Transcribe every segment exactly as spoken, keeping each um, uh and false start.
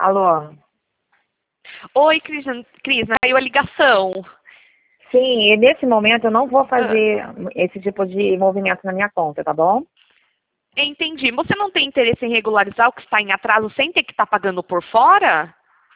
Alô? Oi, Cris, Cris, caiu a ligação. Sim, e nesse momento eu não vou Ah, fazer esse tipo de movimento na minha conta, tá bom? entendi. Você não tem interesse em regularizar o que está em atraso sem ter que estar pagando por fora?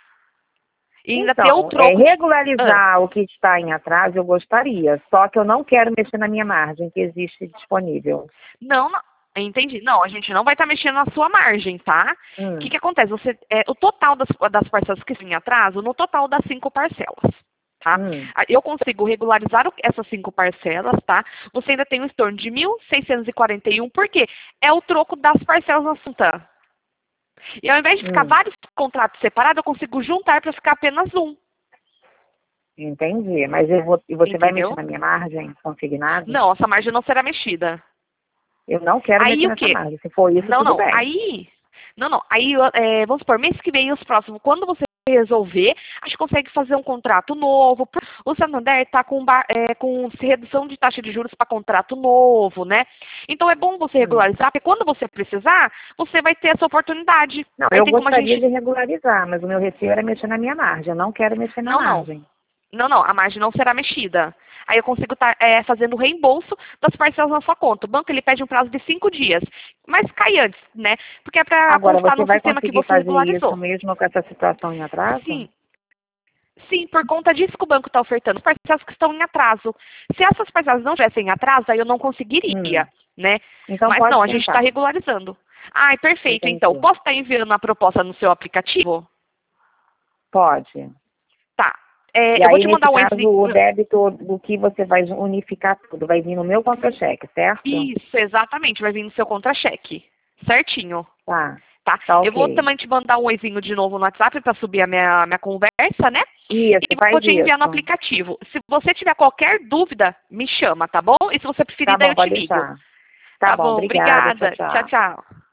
E ainda ter o Então, é, troco de... Ah, regularizar o que está em atraso eu gostaria, só que eu não quero mexer na minha margem que existe disponível. não, não. Entendi. Não, a gente não vai estar mexendo na sua margem, tá? O que, Hum, que acontece? Você, é, o total das, das parcelas que estão em atraso, no total das cinco parcelas. Tá? hum, Ah, eu consigo regularizar o- essas cinco parcelas, tá? Você ainda tem um estorno de mil seiscentos e quarenta e um, por quê? É o troco das parcelas na conta. E ao invés de ficar hum. vários contratos separados, eu consigo juntar para ficar apenas um. Entendi, mas eu vou, e você vai mexer Entendeu? na minha margem consignado? Não, essa margem não será mexida. Eu não quero Aí mexer o nessa quê? margem. Se for isso, Não, tudo não. bem. Aí. Não, não. Aí, é, vamos supor, mês que vem e os próximos, quando você resolver, a gente consegue fazer um contrato novo. O Santander está com, ba- é, com redução de taxa de juros para contrato novo, né? Então é bom você Hum. regularizar, porque quando você precisar, você vai ter essa oportunidade. Não, Aí eu tem como a gostaria gente. de regularizar, mas o meu receio era mexer na minha margem. Eu não quero mexer na Não, não. margem. Não, não, a margem não será mexida. Aí eu consigo estar fazendo o reembolso das parcelas na sua conta. O banco ele pede um prazo de cinco dias, mas cai antes, né? Porque é para Agora, constar você no vai sistema que conseguir você fazer isso regularizou. mesmo com essa situação em atraso? Sim, sim, por conta disso que o banco está ofertando, parcelas que estão em atraso. Se essas parcelas não estivessem em atraso, aí eu não Hum. conseguiria, né? Então Mas pode não, a gente está tentar. regularizando. Ai, perfeito, então. Entendi. Posso estar enviando a proposta no seu aplicativo? Pode. Tá. É, E eu vou aí, te nesse mandar um caso, exemplo. o débito do que você vai unificar tudo vai vir no meu contra-cheque, certo? Isso, exatamente, vai vir no seu contra-cheque. Certinho. Tá. Tá? Tá Eu vou ok. também te mandar um oizinho de novo no WhatsApp para subir a minha, minha conversa, né? Isso, E vou faz te enviar no isso. aplicativo. Se você tiver qualquer dúvida, me chama, tá bom? E se você preferir, Tá daí bom, eu te pode ligo. deixar. Tá Tá bom, bom, obrigada. Tchau, obrigada. Tchau, tchau. tchau.